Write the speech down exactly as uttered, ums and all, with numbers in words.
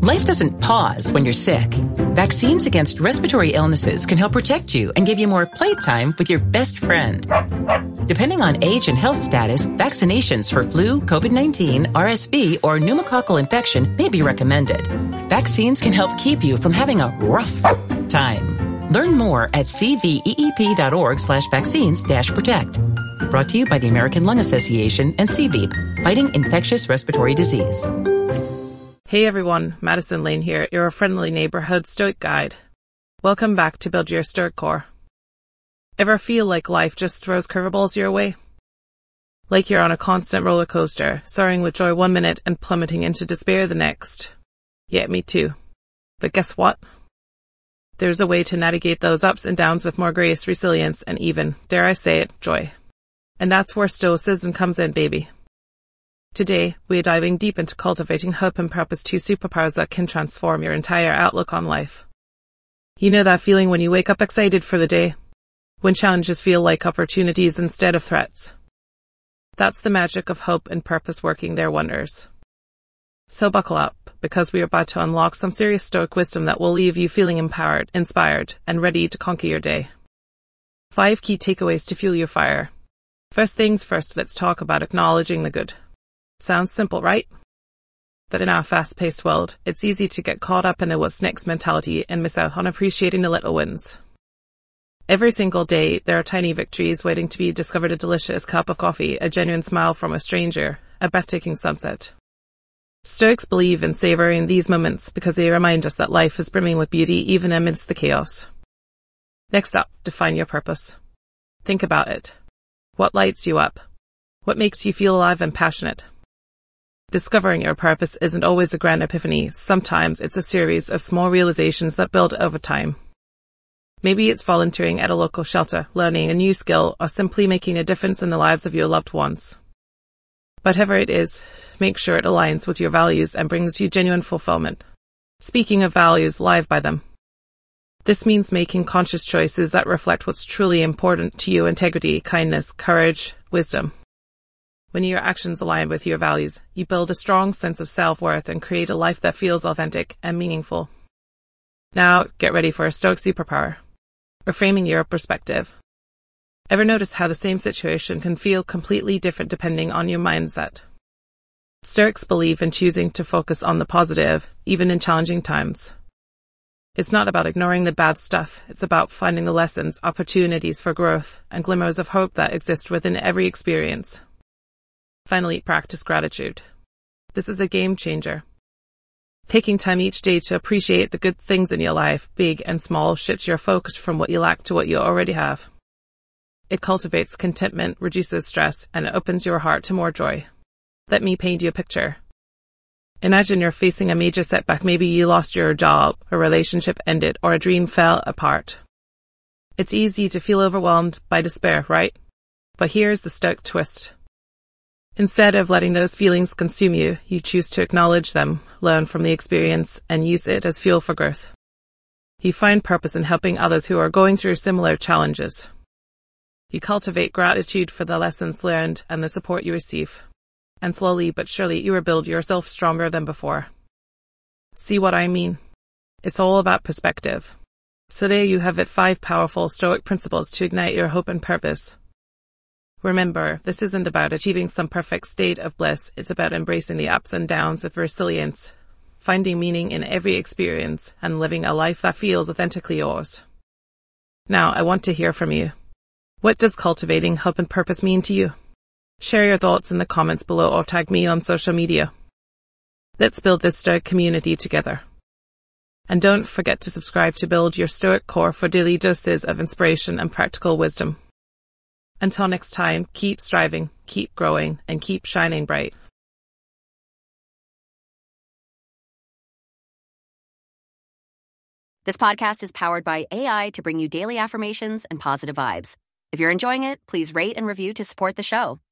Life doesn't pause when you're sick. Vaccines against respiratory illnesses can help protect you and give you more playtime with your best friend. Depending on age and health status, vaccinations for flu, COVID nineteen, R S V, or pneumococcal infection may be recommended. Vaccines can help keep you from having a rough time. Learn more at cveep.org slash vaccines dash protect. Brought to you by the American Lung Association and C V E P, fighting infectious respiratory disease. Hey everyone, Madison Lane here, your friendly neighborhood Stoic guide. Welcome back to Build Your Stoic Core. Ever feel like life just throws curveballs your way? Like you're on a constant roller coaster, soaring with joy one minute and plummeting into despair the next? Yeah, me too. But guess what? There's a way to navigate those ups and downs with more grace, resilience, and even, dare I say it, joy. And that's where Stoicism comes in, baby. Today, we're diving deep into cultivating hope and purpose, two superpowers that can transform your entire outlook on life. You know that feeling when you wake up excited for the day? When challenges feel like opportunities instead of threats? That's the magic of hope and purpose working their wonders. So buckle up, because we're about to unlock some serious Stoic wisdom that will leave you feeling empowered, inspired, and ready to conquer your day. Five key takeaways to fuel your fire. First things first, let's talk about acknowledging the good. Sounds simple, right? But in our fast-paced world, it's easy to get caught up in a what's next mentality and miss out on appreciating the little wins. Every single day, there are tiny victories waiting to be discovered: a delicious cup of coffee, a genuine smile from a stranger, a breathtaking sunset. Stoics believe in savoring these moments because they remind us that life is brimming with beauty even amidst the chaos. Next up, define your purpose. Think about it. What lights you up? What makes you feel alive and passionate? Discovering your purpose isn't always a grand epiphany. Sometimes it's a series of small realizations that build over time. Maybe it's volunteering at a local shelter, learning a new skill, or simply making a difference in the lives of your loved ones. Whatever it is, make sure it aligns with your values and brings you genuine fulfillment. Speaking of values, live by them. This means making conscious choices that reflect what's truly important to you: integrity, kindness, courage, wisdom. When your actions align with your values, you build a strong sense of self-worth and create a life that feels authentic and meaningful. Now, get ready for a Stoic superpower. Reframing your perspective. Ever notice how the same situation can feel completely different depending on your mindset? Stoics believe in choosing to focus on the positive, even in challenging times. It's not about ignoring the bad stuff, it's about finding the lessons, opportunities for growth, and glimmers of hope that exist within every experience. Finally, practice gratitude. This is a game changer. Taking time each day to appreciate the good things in your life, big and small, shifts your focus from what you lack to what you already have. It cultivates contentment, reduces stress, and it opens your heart to more joy. Let me paint you a picture. Imagine you're facing a major setback. Maybe you lost your job, a relationship ended, or a dream fell apart. It's easy to feel overwhelmed by despair, right? But here's the Stoic twist. Instead of letting those feelings consume you, you choose to acknowledge them, learn from the experience, and use it as fuel for growth. You find purpose in helping others who are going through similar challenges. You cultivate gratitude for the lessons learned and the support you receive. And slowly but surely you rebuild yourself stronger than before. See what I mean? It's all about perspective. So there you have it, five powerful Stoic principles to ignite your hope and purpose. Remember, this isn't about achieving some perfect state of bliss. It's about embracing the ups and downs with resilience, finding meaning in every experience, and living a life that feels authentically yours. Now, I want to hear from you. What does cultivating hope and purpose mean to you? Share your thoughts in the comments below or tag me on social media. Let's build this Stoic community together. And don't forget to subscribe to Build Your Stoic Core for daily doses of inspiration and practical wisdom. Until next time, keep striving, keep growing, and keep shining bright. This podcast is powered by A I to bring you daily affirmations and positive vibes. If you're enjoying it, please rate and review to support the show.